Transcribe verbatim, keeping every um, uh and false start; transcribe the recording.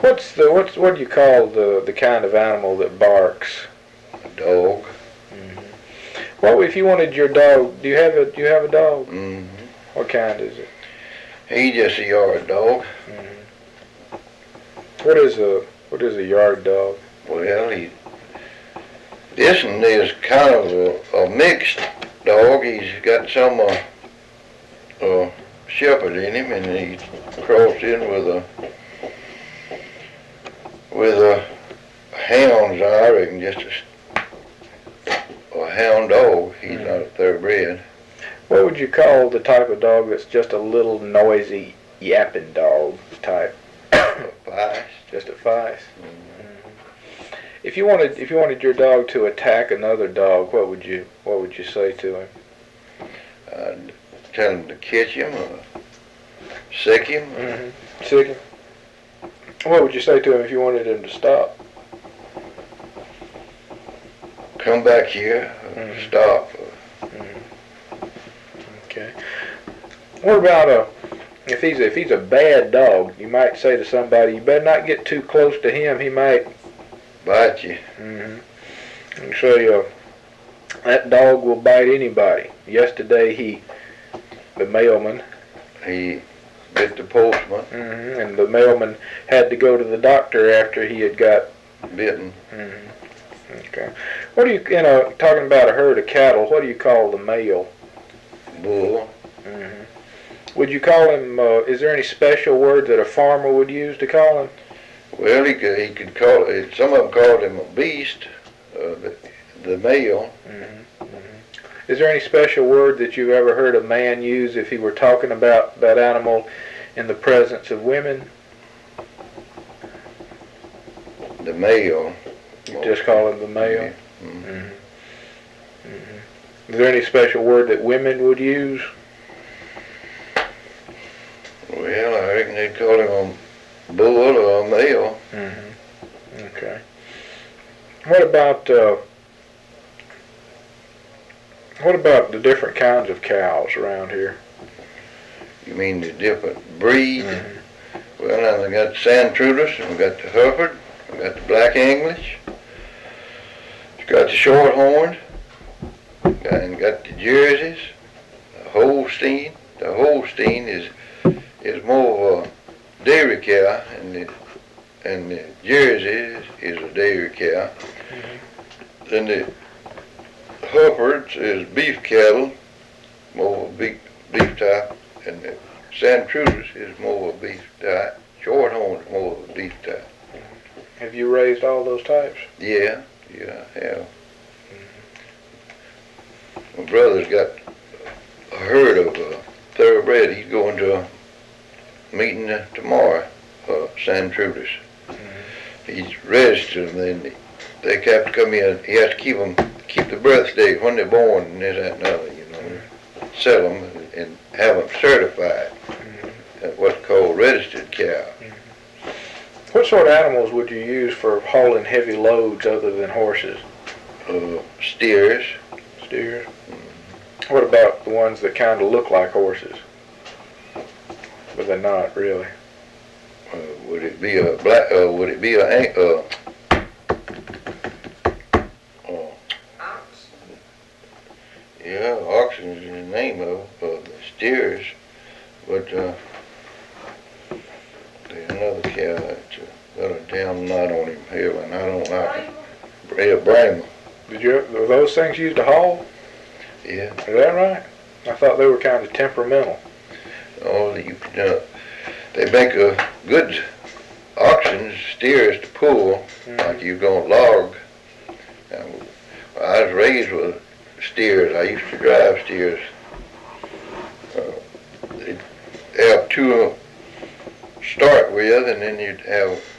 What's the what's what do you call the the kind of animal that barks? A dog. Mm-hmm. What if you wanted your dog? Do you have a do you have a dog? Mm-hmm. What kind is it? He's just a yard dog. Mm-hmm. What is a what is a yard dog? Well, he this one is kind of a, a mixed dog. He's got some uh, uh, shepherd in him, and he crossed in with a with a hounds. I reckon just a, a hound dog. He's mm-hmm. not a thoroughbred. What would you call the type of dog that's just a little noisy yapping dog type? A Feist. Just a Feist. Mm-hmm. If you wanted, if you wanted your dog to attack another dog, what would you, what would you say to him? I'd tell him to catch him or sick him. Or mm-hmm. Sick him. What would you say to him if you wanted him to stop? Come back here. Or mm-hmm. Stop. Or mm-hmm. Okay. What about a if he's if he's a bad dog? You might say to somebody, you better not get too close to him. He might bite you. Mm-hmm. And say, uh, that dog will bite anybody. Yesterday, he the mailman. He bit the postman. Mm-hmm. And the mailman had to go to the doctor after he had got bitten. Mm-hmm. Okay. What do you you know talking about a herd of cattle? What do you call the male? Bull. Mm-hmm. Would you call him, uh, is there any special word that a farmer would use to call him? Well, he could, he could call it, some of them called him a beast, uh, the, the male. Mm-hmm. Mm-hmm. Is there any special word that you've ever heard a man use if he were talking about that animal in the presence of women? The male. You just call him the male? Yeah. Mm-hmm. Mm-hmm. Mm-hmm. Is there any special word that women would use? Well, I reckon they'd call him a bull or a male. Mm-hmm. Okay. What about uh, what about the different kinds of cows around here? You mean the different breed? Mm-hmm. Well, now we got Santrudus, and we got the Hereford, we got the Black English, we got the Shorthorn. And got the Jerseys, the Holstein. The Holstein is is more of a dairy cow, and the and the Jersey is, is a dairy cow. Mm-hmm. Then the Herefords is beef cattle, more of a beef beef type, and the Santrudus is more of a beef type. Shorthorn is more of a beef type. Have you raised all those types? Yeah, yeah, I have. My brother's got a herd of uh, thoroughbred. He's going to a meeting uh, tomorrow, uh, Santrudus. Mm-hmm. He's registered them. Then they have to come in. He has to keep them, keep the birthday when they're born and this, that, and other, you know. Mm-hmm. Sell them and, and have them certified. Mm-hmm. At what's called registered cow. Mm-hmm. What sort of animals would you use for hauling heavy loads other than horses? Uh, steers. Steers. Mm-hmm. What about the ones that kind of look like horses, but they're not really? Uh, would it be a black? Uh, would it be a uh, uh, Ox. Yeah, oxen is the name of uh, the steers, but uh, there's another cow that's uh, got a damn knot on him here, and I don't like it. Yeah, Brahma. Did you? Were those things used to haul? Yeah. Is that right? I thought they were kind of temperamental. Oh, you uh, they make a good oxen steers to pull, mm-hmm. like you're gonna log. Now, I was raised with steers. I used to drive steers. Uh, they'd have two start with, and then you'd have